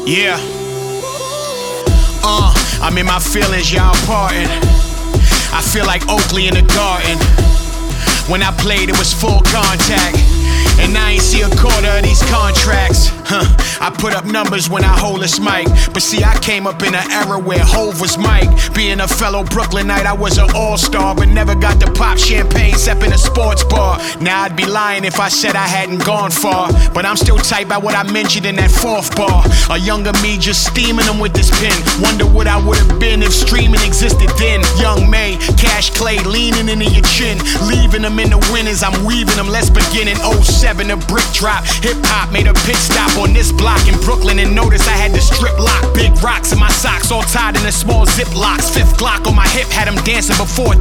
Yeah. I'm in my feelings, y'all pardon. I feel like Oakley in the garden. When I played, it was full contact, and I ain't see a quarter of these contracts. I put up numbers when I hold this mic, but see, I came up in an era where Hov was Mike. Being a fellow Brooklynite, I was an all-star, but never got to pop champagne except in a sports bar. Now I'd be lying if I said I hadn't gone far, but I'm still tight by what I mentioned in that fourth bar. A younger me just steaming them with this pen. Wonder what I would've been if streaming existed then. Young May, Cash Clay leaning into your chin, leaving them in the winners, I'm weaving them. Let's begin in 07, a brick drop. Hip-hop made a pit stop on this block in Brooklyn, and notice I had the strip lock. Big rocks in my socks, all tied in a small zip locks. Fifth Glock on my hip, had them dancing before